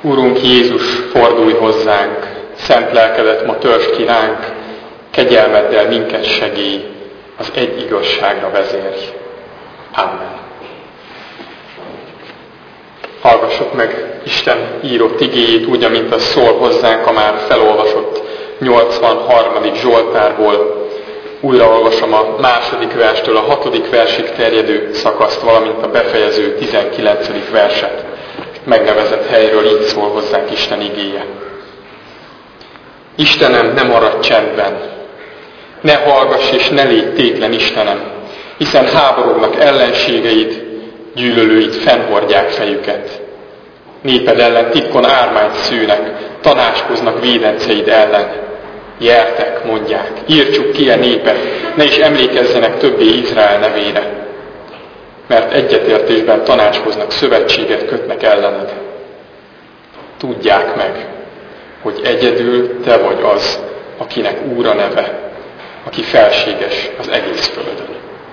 Urunk Jézus, fordulj hozzánk, szent lelkedet ma törzs ki ránk, kegyelmeddel minket segíj, az egy igazságra vezérj. Amen. Hallgassuk meg Isten írott igéjét úgy, amint az szól hozzánk a már felolvasott 83. Zsoltárból. Újraolvasom a 2. verstől a 6. versig terjedő szakaszt, valamint a befejező 19. verset. Megnevezett helyről így szól hozzánk Isten igéje. Istenem, ne maradj csendben, ne hallgass és ne légy tétlen, Istenem, hiszen háborognak ellenségeid, gyűlölőid fennhordják fejüket. Néped ellen titkon ármányt szőnek, tanácskoznak védenceid ellen. Jertek, mondják, írtsuk ki a népet, ne is emlékezzenek többé Izrael nevére. Mert egyetértésben tanácskoznak, szövetséget kötnek ellened. Tudják meg, hogy egyedül te vagy az, akinek Úr a neve, aki felséges az egész földön.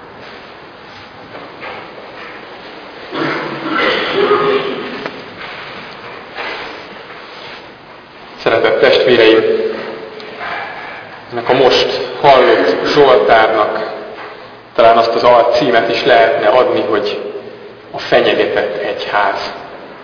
Szeretett testvéreim, ennek a most hallott Zsoltárnak talán azt az alcímet is lehetne adni, hogy a fenyegetett egyház.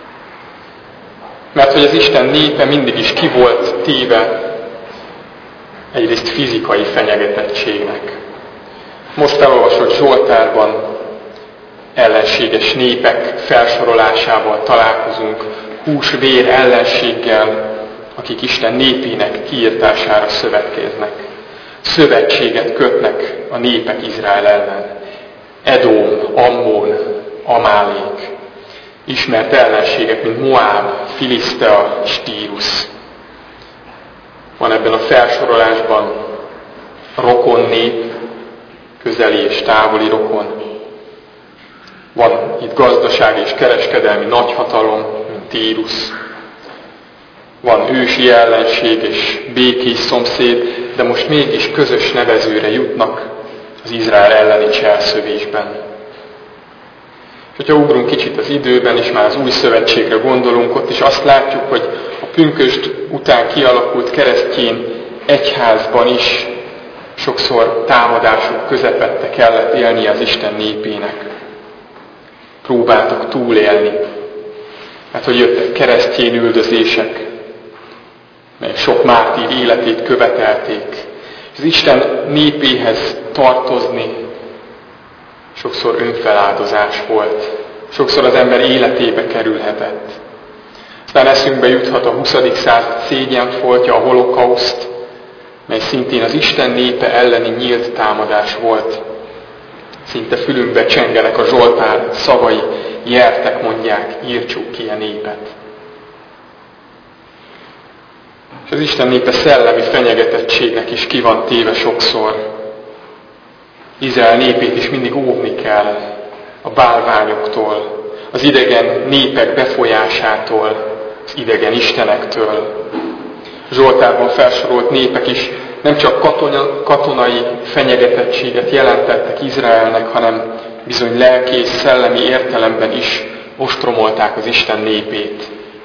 Mert hogy az Isten népe mindig is ki volt téve egyrészt fizikai fenyegetettségnek. Most felolvasott Zsoltárban ellenséges népek felsorolásával találkozunk, hús-vér ellenséggel, akik Isten népének kiirtására szövetkeznek. Szövetséget kötnek a népek Izrael ellen. Edom, Ammon, Amálék. Ismert ellenségek, mint Moáb, Filisztea és Tírus. Van ebben a felsorolásban rokon nép, közeli és távoli rokon. Van itt gazdasági és kereskedelmi nagyhatalom, mint Tírus. Van ősi ellenség és békés szomszéd, de most mégis közös nevezőre jutnak az Izrael elleni cselszövésben. És hogyha ugrunk kicsit az időben, és már az új szövetségre gondolunk, ott is azt látjuk, hogy a pünkösd után kialakult keresztény egyházban is sokszor támadások közepette kellett élnie az Isten népének. Próbáltak túlélni, mert hogy jöttek keresztény üldözések, melyek sok mártír életét követelték. És az Isten népéhez tartozni sokszor önfeláldozás volt. Sokszor az ember életébe kerülhetett. Aztán eszünkbe juthat a 20. század szégyenfoltja, a holokauszt, mely szintén az Isten népe elleni nyílt támadás volt. Szinte fülünkbe csengenek a Zsoltár szavai, jertek, mondják, írtsuk ki a népet. És az Isten népe szellemi fenyegetettségnek is ki van téve sokszor. Izrael népét is mindig óvni kell a bálványoktól, az idegen népek befolyásától, az idegen istenektől. Zsoltárban felsorolt népek is nem csak katonai fenyegetettséget jelentettek Izraelnek, hanem bizony lelkész, szellemi értelemben is ostromolták az Isten népét.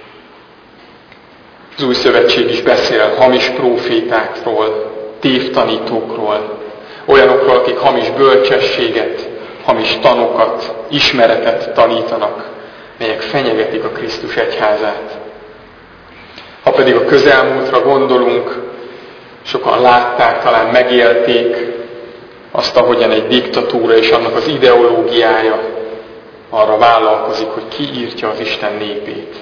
Az Új Szövetség is beszél hamis prófétákról, tévtanítókról, olyanokról, akik hamis bölcsességet, hamis tanokat, ismeretet tanítanak, melyek fenyegetik a Krisztus egyházát. Ha pedig a közelmúltra gondolunk, sokan látták, talán megélték azt, ahogyan egy diktatúra és annak az ideológiája arra vállalkozik, hogy kiírtja az Isten népét.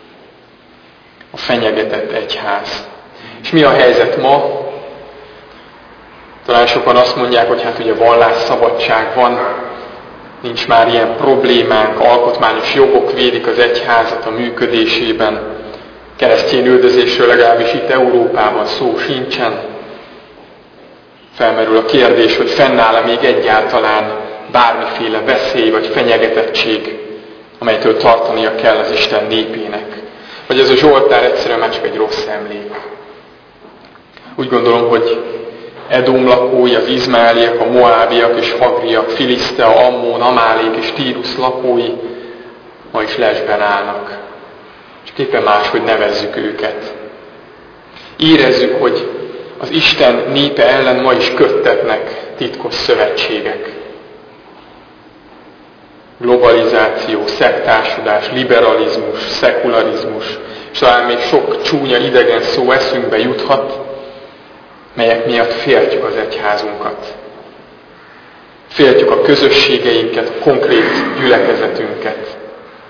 A fenyegetett egyház. És mi a helyzet ma? Talán sokan azt mondják, hogy hát ugye vallásszabadság van, nincs már ilyen problémánk, alkotmányos jogok védik az egyházat a működésében. Keresztény üldözésről legalábbis itt Európában szó sincsen. Felmerül a kérdés, hogy fennáll-e még egyáltalán bármiféle veszély vagy fenyegetettség, amelytől tartania kell az Isten népének. Vagy ez a Zsoltár egyszerűen már csak egy rossz emlék. Úgy gondolom, hogy Edom lakói, az izmaeliek, a moábiak és hagriak, Filisztea, Ammon, Amálék és Tírus lakói ma is lesben állnak. csak éppen máshogy nevezzük őket. Érezzük, hogy az Isten népe ellen ma is köttetnek titkos szövetségek. Globalizáció, szektársadás, liberalizmus, szekularizmus, és talán még sok csúnya idegen szó eszünkbe juthat, melyek miatt féltjük az egyházunkat. Féltjük a közösségeinket, a konkrét gyülekezetünket.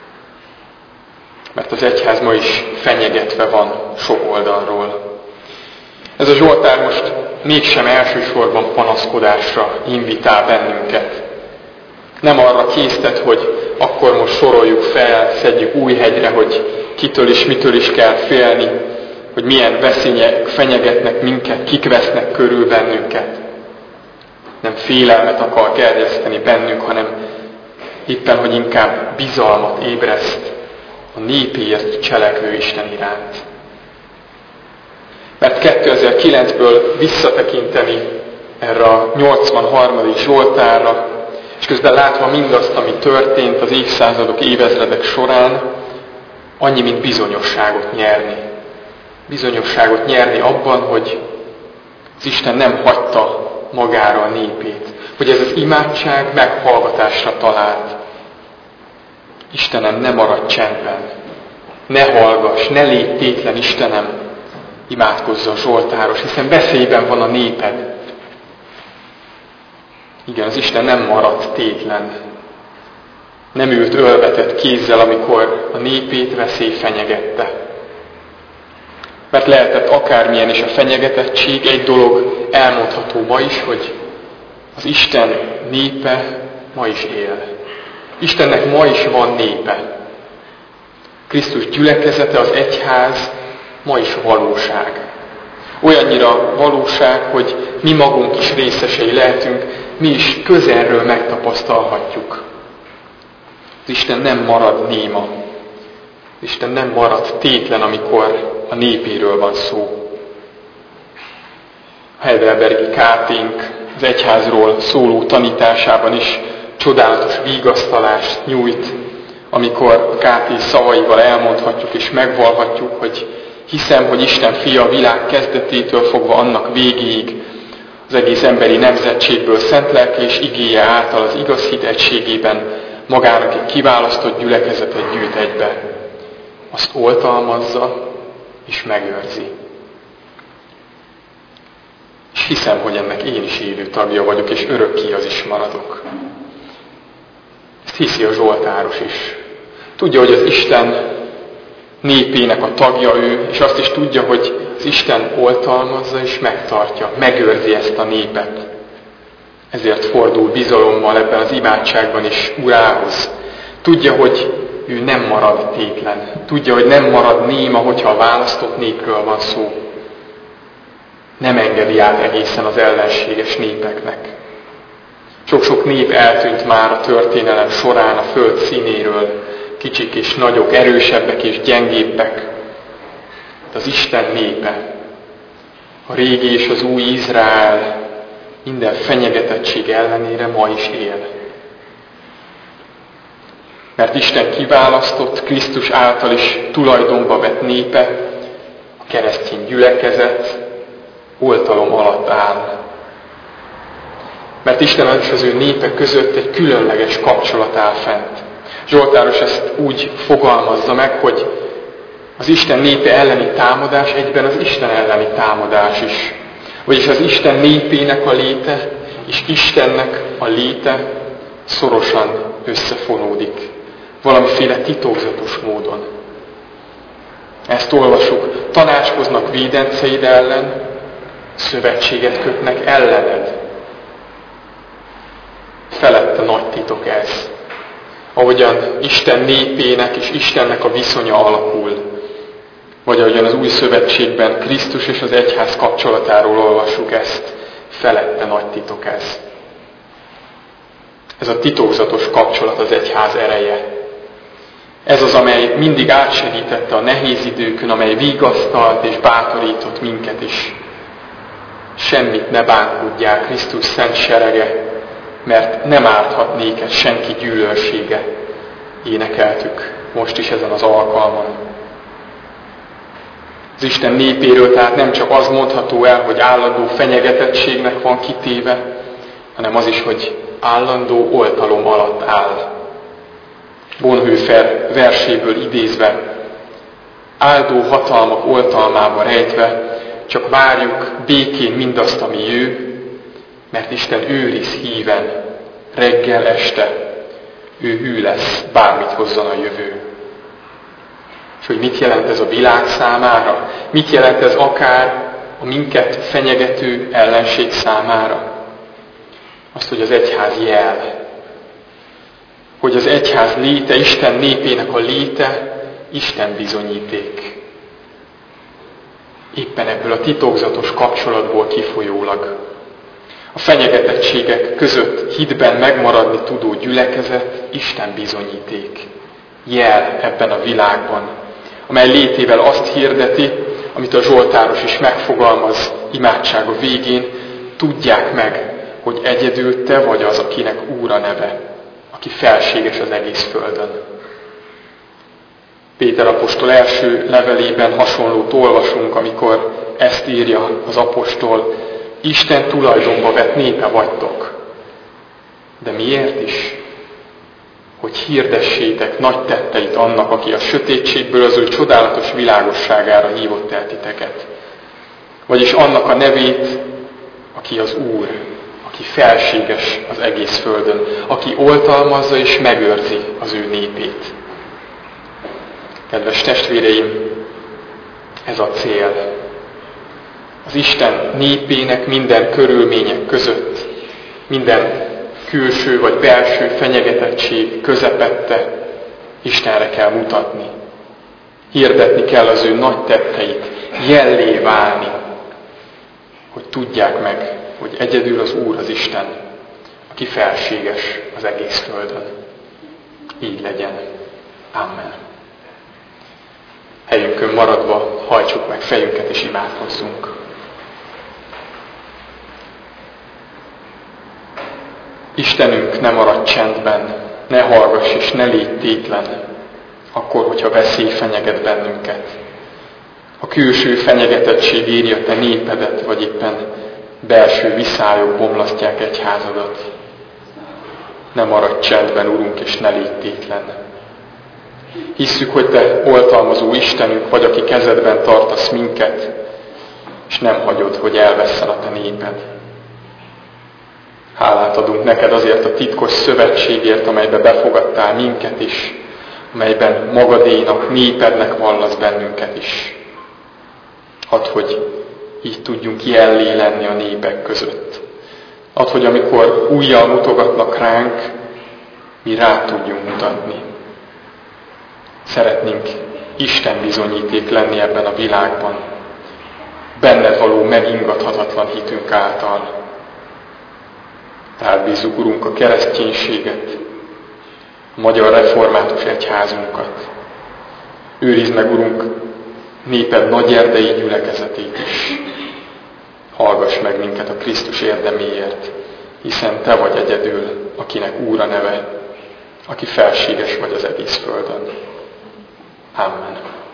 Mert az egyház ma is fenyegetve van sok oldalról. Ez a Zsoltár most mégsem elsősorban panaszkodásra invitál bennünket. Nem arra késztet, hogy akkor most soroljuk fel, szedjük Újhegyre, hogy kitől és mitől is kell félni, hogy milyen veszélyek fenyegetnek minket, kik vesznek körül bennünket. Nem félelmet akar gerjeszteni bennünk, hanem éppen, hogy inkább bizalmat ébreszt a népéért cselekvő Isten iránt. Mert 2009-ből visszatekinteni erre a 83. Zsoltárra, és közben látva mindazt, ami történt az évszázadok, évezredek során, annyi, mint bizonyosságot nyerni. Bizonyosságot nyerni abban, hogy az Isten nem hagyta magára a népét. Hogy ez az imádság meghallgatásra talált. Istenem, ne maradj csendben. Ne hallgass, ne légy tétlen, Istenem, imádkozza a Zsoltáros, hiszen veszélyben van a néped. Igen, az Isten nem maradt tétlen. Nem ült ölvetett kézzel, amikor a népét veszély fenyegette. Mert lehetett akármilyen is a fenyegetettség, egy dolog elmondható ma is, hogy az Isten népe ma is él. Istennek ma is van népe. Krisztus gyülekezete, az egyház ma is valóság. Olyannyira valóság, hogy mi magunk is részesei lehetünk, mi is közelről megtapasztalhatjuk. Az Isten nem marad néma. Isten nem marad tétlen, amikor a népéről van szó. A Heidelbergi Káténk az egyházról szóló tanításában is csodálatos vigasztalást nyújt, amikor a Káté szavaival elmondhatjuk és megvallhatjuk, hogy hiszem, hogy Isten fia a világ kezdetétől fogva annak végéig az egész emberi nemzetségből szent lelke és igéje által az igaz hit egységében magának egy kiválasztott gyülekezetet gyűjt egybe. Azt oltalmazza és megőrzi. És hiszem, hogy ennek én is élő tagja vagyok, és örökké az is maradok. Ezt hiszi a Zsoltáros is. Tudja, hogy az Isten népének a tagja ő, és azt is tudja, hogy az Isten oltalmazza és megtartja, megőrzi ezt a népet. Ezért fordul bizalommal ebben az imádságban is Urához. Tudja, hogy ő nem marad tétlen. Tudja, hogy nem marad néma, hogyha a választott népről van szó. Nem engedi át egészen az ellenséges népeknek. Sok-sok nép eltűnt már a történelem során a föld színéről. Kicsik és nagyok, erősebbek és gyengébbek. De az Isten népe, a régi és az új Izrael minden fenyegetettség ellenére ma is él. Mert Isten kiválasztott, Krisztus által is tulajdonba vett népe, a keresztény gyülekezet oltalom alatt áll. Mert Isten és az ő népe között egy különleges kapcsolat áll fent. Zsoltáros ezt úgy fogalmazza meg, hogy az Isten népe elleni támadás egyben az Isten elleni támadás is. Vagyis az Isten népének a léte és Istennek a léte szorosan összefonódik. Valamiféle titokzatos módon. Ezt olvasjuk. Tanácskoznak védenceid ellen, szövetséget kötnek ellened. Felette nagy titok ez. Ahogyan Isten népének és Istennek a viszonya alakul. Vagy ahogyan az új szövetségben Krisztus és az egyház kapcsolatáról olvassuk ezt. Felette nagy titok ez. Ez a titokzatos kapcsolat az egyház ereje. Ez az, amely mindig átsegítette a nehéz időkön, amely vigasztalt és bátorított minket is. Semmit ne bánkudjál, Krisztus szent serege, mert nem árthat néked senki gyűlölsége. Énekeltük most is ezen az alkalmon. Az Isten népéről tehát nem csak az mondható el, hogy állandó fenyegetettségnek van kitéve, hanem az is, hogy állandó oltalom alatt áll. Bonhoeffer verséből idézve, áldó hatalmak oltalmába rejtve, csak várjuk békén mindazt, ami jő, mert Isten őriz híven, reggel, este, ő hű lesz, bármit hozzon a jövő. És hogy mit jelent ez a világ számára? Mit jelent ez akár a minket fenyegető ellenség számára? Azt, hogy az egyház jel. Hogy az egyház léte, Isten népének a léte, Isten bizonyíték. Éppen ebből a titokzatos kapcsolatból kifolyólag. A fenyegetettségek között hitben megmaradni tudó gyülekezet Isten bizonyíték. Jel ebben a világban, amely létével azt hirdeti, amit a Zsoltáros is megfogalmaz imádsága végén, tudják meg, hogy egyedül te vagy az, akinek Úr a neve, aki felséges az egész földön. Péter apostol első levelében hasonlót olvasunk, amikor ezt írja az apostol, Isten tulajdonba vett népe vagytok. De miért is? Hogy hirdessétek nagy tetteit annak, aki a sötétségből az ő csodálatos világosságára hívott el titeket. Vagyis annak a nevét, aki az Úr, aki felséges az egész földön, aki oltalmazza és megőrzi az ő népét. Kedves testvéreim, ez a cél. Az Isten népének minden körülmények között, minden külső vagy belső fenyegetettség közepette Istenre kell mutatni. Hirdetni kell az ő nagy tetteit, jellé válni, hogy tudják meg, hogy egyedül az Úr az Isten, aki felséges az egész földön. Így legyen. Amen. Helyünkön maradva hajtsuk meg fejünket és imádkozzunk. Istenünk, ne maradj csendben, ne hallgass és ne légy tétlen, akkor, hogyha veszély fenyeget bennünket. A külső fenyegetettség éri a te népedet, vagy éppen belső viszályok bomlasztják egyházadat. Ne maradj csendben, Urunk, és ne légy tétlen. Hisszük, hogy te oltalmazó Istenünk vagy, aki kezedben tartasz minket, és nem hagyod, hogy elvesszen a te néped. Hálát adunk neked azért a titkos szövetségért, amelybe befogadtál minket is, amelyben magadénak, népednek vallasz bennünket is. Add, hogy így tudjunk jellé lenni a népek között. Add, hogy amikor ujjal mutogatnak ránk, mi rá tudjunk mutatni. Szeretnénk Isten bizonyíték lenni ebben a világban, benned való megingathatatlan hitünk által. Tehát bízzuk, Urunk, a kereszténységet, a Magyar Református Egyházunkat. Őrizd meg, Urunk, néped nagy erdei gyülekezetét is. Hallgass meg minket a Krisztus érdeméért, hiszen te vagy egyedül, akinek Úr a neve, aki felséges vagy az egész földön. Amen.